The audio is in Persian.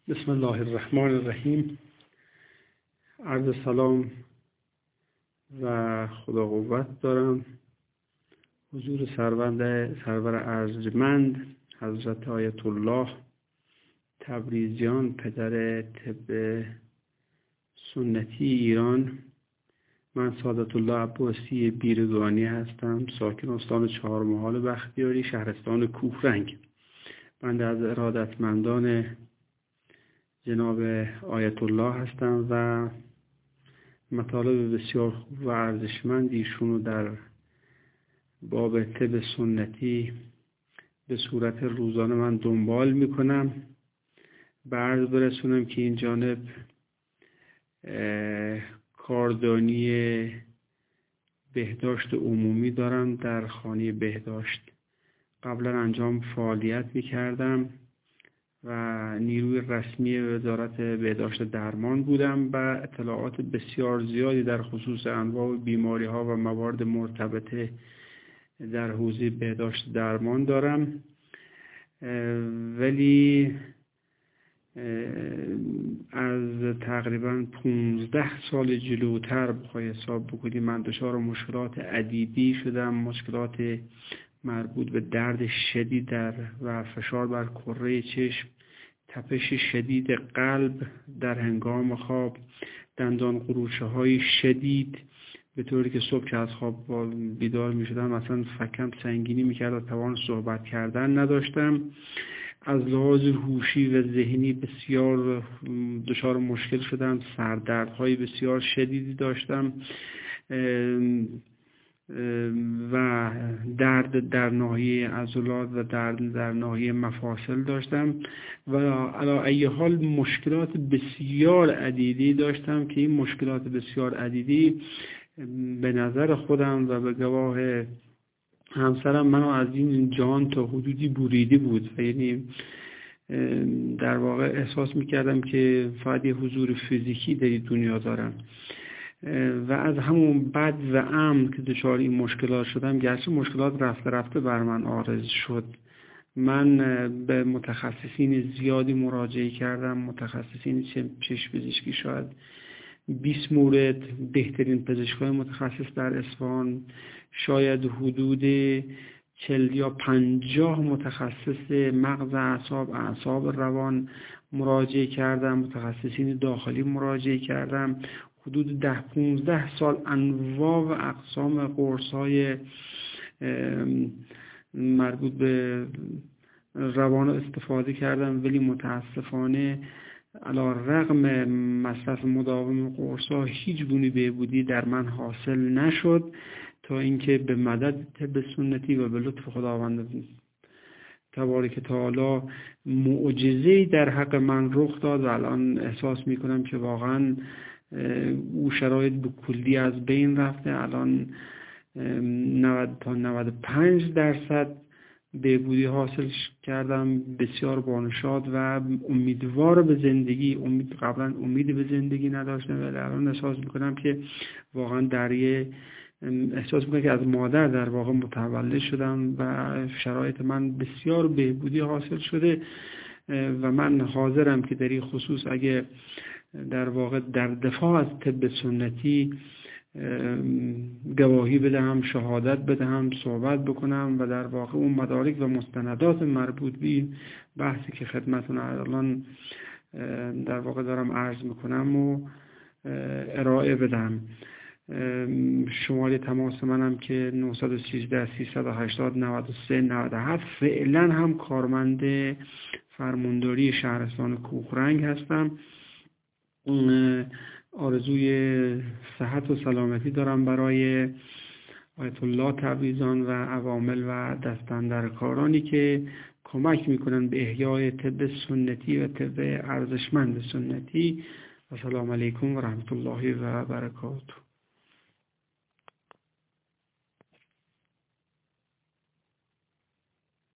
بسم الله الرحمن الرحیم. عرض سلام و خدا قوت دارم حضور سرور ارجمند حضرت آیت الله تبریزیان، پدر طب سنتی ایران. من سعادت الله عباسی بیرگانی هستم، ساکن استان چهارمحال بختیاری، شهرستان کوهرنگ. بنده از ارادتمندان جناب آیت الله هستم و مطالب بسیار خوب و ارزشمند ایشونو در باب طب سنتی به صورت روزانه من دنبال میکنم. به عرض برسونم که این جانب کاردانی بهداشت عمومی دارم در خانه بهداشت. قبلا انجام فعالیت میکردم و نیروی رسمی وزارت بهداشت درمان بودم و اطلاعات بسیار زیادی در خصوص انواع بیماری ها و موارد مرتبطه در حوزه بهداشت درمان دارم. ولی از تقریبا 15 سال جلوتر بخوای حساب بکنی من دچار مشکلات عدیدی شدم، مشکلات مربوط به درد شدید و فشار بر کره چشم، تپش شدید قلب در هنگام خواب، دندان قروچه های شدید، به طوری که صبح که از خواب بیدار می شدم مثلا فکم سنگینی می کرد و توان صحبت کردن نداشتم. از لحاظ هوشی و ذهنی بسیار دچار مشکل شدم، سردردهای بسیار شدیدی داشتم و درد در ناحیه عضلات و درد در ناحیه مفاصل داشتم و علی ای حال مشکلات بسیار عدیدی داشتم که این مشکلات بسیار عدیدی به نظر خودم و به گواه همسرم منو از این جهان تا حدودی بریده بود و یعنی در واقع احساس میکردم که فقط یه حضور فیزیکی در دنیا دارم و از همون بد و امن که دچار این مشکلات شدم، گرچه مشکلات رفته رفته بر من عارض شد، من به متخصصین زیادی مراجعه کردم، متخصصین چشم پزشکی، شاید 20 مورد، بهترین پزشکای متخصص در اصفهان، شاید حدود 40 یا 50 متخصص مغز، اعصاب روان مراجعه کردم، متخصصین داخلی مراجعه کردم. حدود 10-15 سال انواع و اقسام قرص‌های مربوط به روان استفاده کردم، ولی متاسفانه علی رغم مصرف مداوم قرص‌ها هیچ گونه بهبودی در من حاصل نشد تا اینکه به مدد طب سنتی و به لطف خداوند تبارک تعالی معجزه‌ای در حق من رخ داد و الان احساس می‌کنم که واقعاً او شرایط به کلی از بین رفته. الان 90 تا 95% بهبودی حاصل کردم، بسیار بانشاد و امیدوار به زندگی. قبلا امید به زندگی نداشتم ولی الان احساس میکنم که واقعا احساس میکنم که از مادر در واقع متولد شدم و شرایط من بسیار بهبودی حاصل شده و من حاضرم که در این خصوص اگه در واقع در دفاع از طب سنتی گواهی بدهم، شهادت بدهم، صحبت بکنم و در واقع اون مدارک و مستندات مربوط به بحثی که خدمتتون الان در واقع دارم عرض میکنم و ارائه بدم. شماره تماس منم که 913 380 93 97. فعلا هم کارمند فرمانداری شهرستان کوهرنگ هستم. آرزوی صحت و سلامتی دارم برای آیت الله تبریزان و عوامل و دستاندرکارانی که کمک میکنن به احیای طب سنتی و طب ارزشمند سنتی. و سلام علیکم و رحمت الله و برکاته.